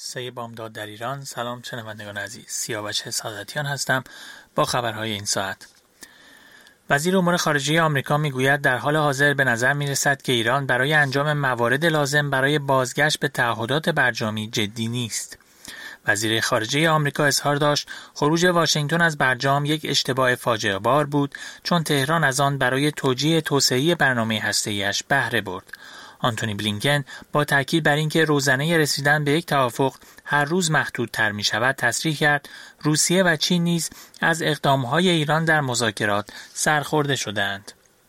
سه بامداد در ایران. سلام شنوندگان عزیز، سیاوش سعادتیان هستم با خبرهای این ساعت. وزیر امور خارجه آمریکا میگوید در حال حاضر به نظر میرسد که ایران برای انجام موارد لازم برای بازگشت به تعهدات برجامی جدی نیست. وزیر خارجه آمریکا اظهار داشت خروج واشنگتن از برجام یک اشتباه فاجعه بار بود، چون تهران از آن برای توجیه توسعه برنامه هسته‌ایش بهره برد. آنتونی بلینکن با تاکید بر اینکه روزنه رسیدن به یک توافق هر روز محدودتر می شود تصریح کرد روسیه و چین نیز از اقدامهای ایران در مذاکرات سرخورده شدند.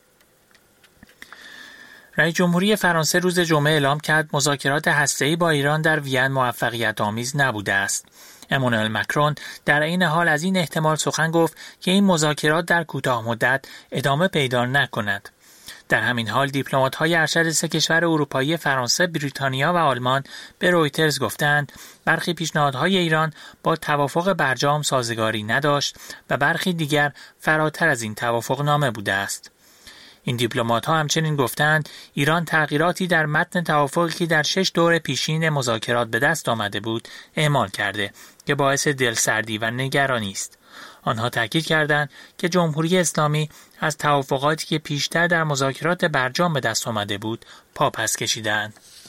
رئیس جمهوری فرانسه روز جمعه اعلام کرد مذاکرات هسته‌ای با ایران در وین موفقیت آمیز نبوده است. امانوئل مکرون در این حال از این احتمال سخن گفت که این مذاکرات در کوتاه مدت ادامه پیدا نکند. در همین حال دیپلمات‌های ارشد سه کشور اروپایی فرانسه، بریتانیا و آلمان به رویترز گفتند برخی پیشنهادهای ایران با توافق برجام سازگاری نداشت و برخی دیگر فراتر از این توافق نامه بوده است. این دیپلمات‌ها همچنین گفتند ایران تغییراتی در متن توافقی که در 6 دور پیشین مذاکرات به دست آمده بود اعمال کرده که باعث دلسردی و نگرانی است. آنها تاکید کردند که جمهوری اسلامی از توافقاتی که پیشتر در مذاکرات برجام به دست آمده بود پا پس کشیدند.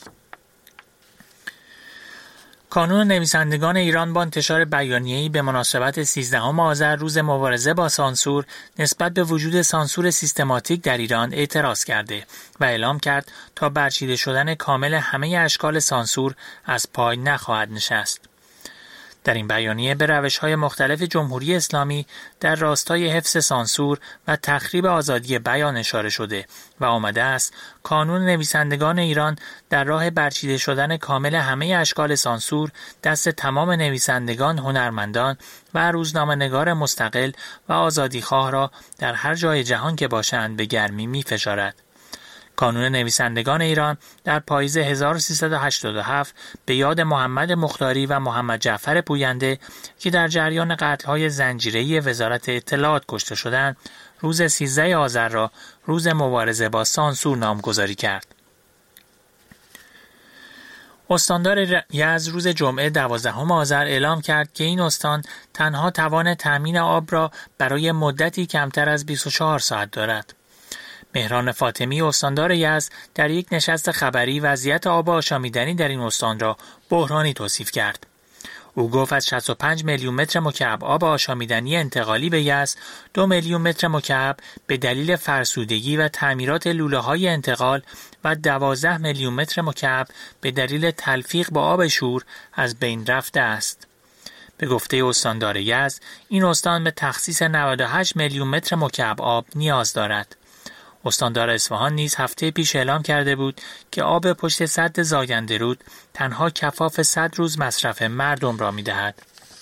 کانون نویسندگان ایران با انتشار بیانیه‌ای به مناسبت 13 آذر روز مبارزه با سانسور نسبت به وجود سانسور سیستماتیک در ایران اعتراض کرده و اعلام کرد تا برچیده شدن کامل همه اشکال سانسور از پای نخواهد نشست. در این بیانیه به روش‌های مختلف جمهوری اسلامی در راستای حفظ سانسور و تخریب آزادی بیان اشاره شده و آمده است کانون نویسندگان ایران در راه برچیده شدن کامل همه اشکال سانسور دست تمام نویسندگان، هنرمندان و روزنامه‌نگار مستقل و آزادیخواه را در هر جای جهان که باشند به گرمی می‌فشارد. کانون نویسندگان ایران در پاییز 1387 به یاد محمد مختاری و محمد جعفر پوینده که در جریان قتل‌های زنجیره‌ای وزارت اطلاعات کشته شدند، روز 13 آذر را روز مبارزه با سانسور نامگذاری کرد. استاندار یزد روز جمعه 12 آذر اعلام کرد که این استان تنها توان تأمین آب را برای مدتی کمتر از 24 ساعت دارد. مهران فاطمی استاندار یزد در یک نشست خبری وضعیت آب آشامیدنی در این استان را بحرانی توصیف کرد. او گفت از 65 میلیون متر مکعب آب آشامیدنی انتقالی به یزد 2 میلیون متر مکعب به دلیل فرسودگی و تعمیرات لوله‌های انتقال و 12 میلیون متر مکعب به دلیل تلفیق با آب شور از بین رفته است. به گفته استاندار یزد این استان به تخصیص 98 میلیون متر مکعب آب نیاز دارد. استاندار اصفهان نیز هفته پیش اعلام کرده بود که آب پشت سد زاینده رود تنها کفاف 100 روز مصرف مردم را می‌دهد.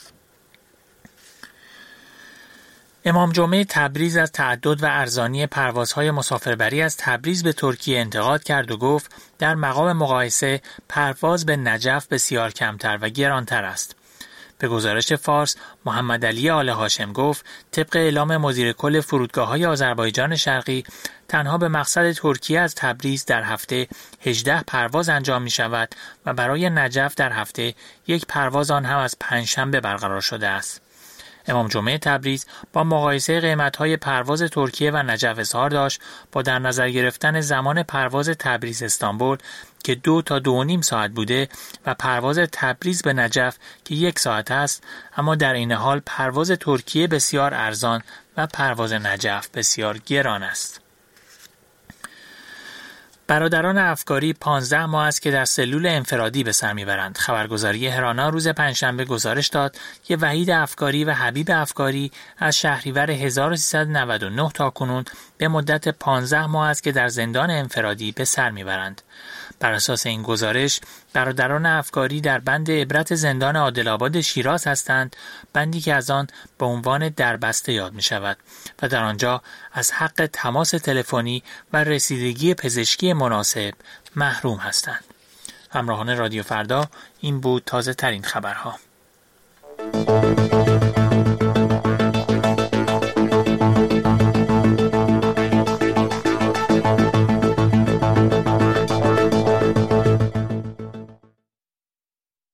امام جمعه تبریز از تعدد و ارزانی پروازهای مسافربری از تبریز به ترکیه انتقاد کرد و گفت در مقام مقایسه پرواز به نجف بسیار کمتر و گرانتر است. به گزارش فارس، محمد علی آل هاشم گفت طبق اعلام مدیر کل فرودگاه‌های آذربایجان شرقی تنها به مقصد ترکیه از تبریز در هفته 18 پرواز انجام می شود و برای نجف در هفته یک پرواز آن هم از پنجشنبه برقرار شده است. امام جمعه تبریز با مقایسه قیمت‌های پرواز ترکیه و نجف اظهار داشت با در نظر گرفتن زمان پرواز تبریز استانبول که 2 تا 2.5 ساعت بوده و پرواز تبریز به نجف که 1 ساعت است، اما در این حال پرواز ترکیه بسیار ارزان و پرواز نجف بسیار گران است. برادران افکاری 15 ماه است که در سلول انفرادی به سر میبرند. خبرگزاری هرانا روز پنجشنبه گزارش داد که وحید افکاری و حبیب افکاری از شهریور 1399 تا کنون به مدت 15 ماه است که در زندان انفرادی به سر میبرند. بر اساس این گزارش برادران افکاری در بند عبرت زندان عادل‌آباد شیراز هستند، بندی که از آن به عنوان دربسته یاد می شود و در آنجا از حق تماس تلفنی و رسیدگی پزشکی مناسب محروم هستند. همراهان رادیو فردا، این بود تازه ترین خبرها.